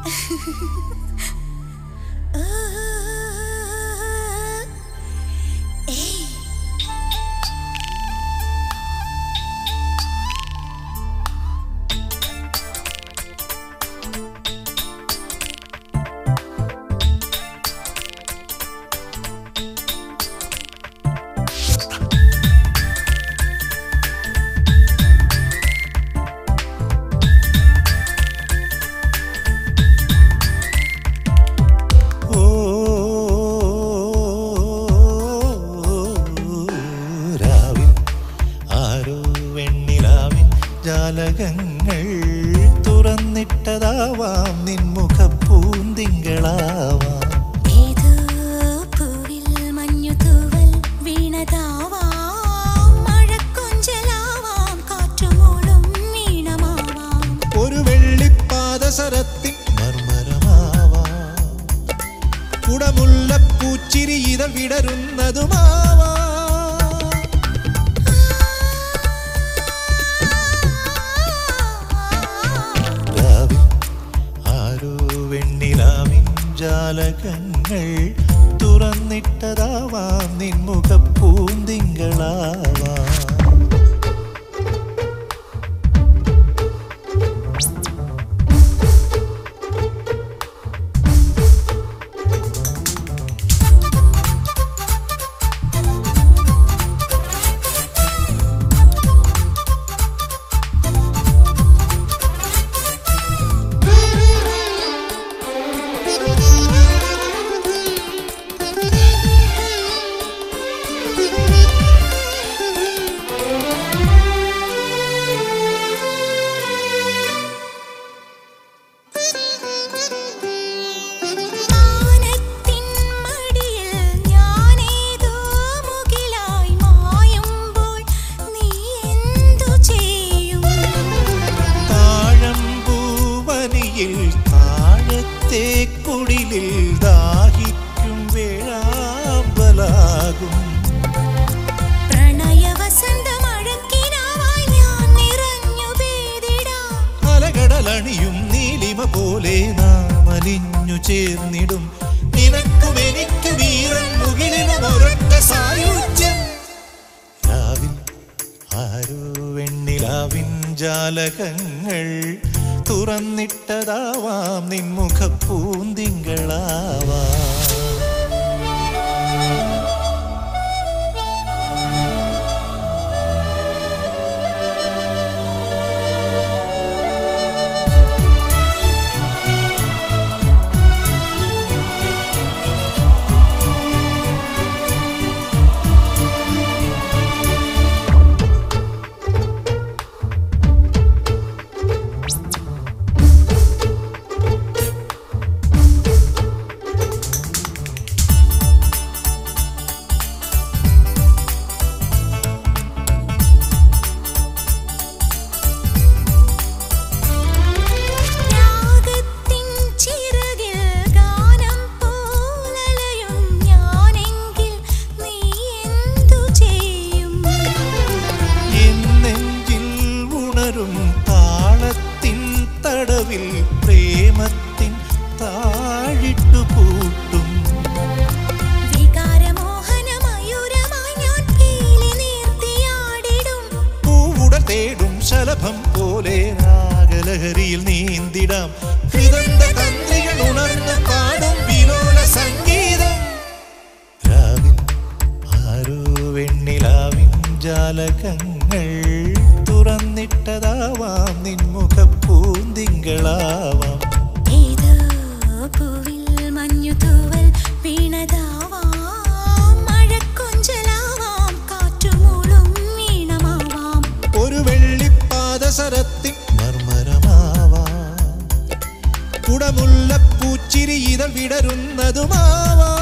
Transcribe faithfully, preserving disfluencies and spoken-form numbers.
ജാലകങ്ങൾ തുറന്നിട്ടതാവാം നിൻമുഖപ്പൂന്തിങ്കളാവാം. ഏതോ പൂവിൽ മഞ്ഞുതൂവൽ വീണതാവാം, മഴക്കൊഞ്ചലാവാം, കാറ്റുമൂളും വീണമാവാം. ഒരു വെള്ളിപ്പാദസരത്തിൻ മർമരമാവാം, കുടമുല്ലപ്പൂച്ചിരി ഇതൾ വിടരുന്നതുമാവാം. ജാലകങ്ങൾ തുറന്നിട്ടതാവാം നിൻമുഖപ്പൂന്തിങ്കളാവാം. താഴത്തെ കുടിലിൽ ദാഹിക്കും വേഴാമ്പലാകും പ്രണയവസന്തമഴക്കിനാവായി ഞാൻ നിറഞ്ഞു പേരിടാം. അലകടലണിയും നീലിമ പോലെ നാം അലിഞ്ഞു ചേർന്നിടും. നിനക്കും എനിക്കും വീരൻ മുകിലിനും ഒരൊറ്റ സായുജ്യം. രാവിൽ ആരോ വെണ്ണിലാവിൻ ജാലകങ്ങൾ തുറന്നിട്ടതാവാം നിൻമുഖപ്പൂന്തിങ്കളാവാം. താളത്തിൻ തടവിൽ പ്രേമത്തിൻ താഴിട്ടു പൂട്ടും. വികാരമോഹനമയൂരമായി ഞാൻ പീലി നീർത്തിയാടിടും. പൂവുട തേടും ശലഭം പോലെ രാഗലഹരിയിൽ നീന്തിടാം. ഹൃദന്ത തന്ത്രികൾ ഉണർന്ന് പാടും വിലോല സംഗീതം. രാവിൽ ആരോ വെണ്ണിലാവിൻ ജാലകങ്ങൾ തുറന്നിട്ടതാവാം നിൻമുഖപ്പൂന്തിങ്കളാവാം. ഏതോ പൂവിൽ മഞ്ഞുതൂവൽ വീണതാവാം, മഴക്കൊഞ്ചലാവാം, കാറ്റുമൂളും വീണമാവാം. ഒരു വെള്ളിപ്പാദസരത്തിൻ മർമരമാവാം, കുടമുല്ലപ്പൂച്ചിരി ഇതൾ വിടരുന്നതുമാവാം.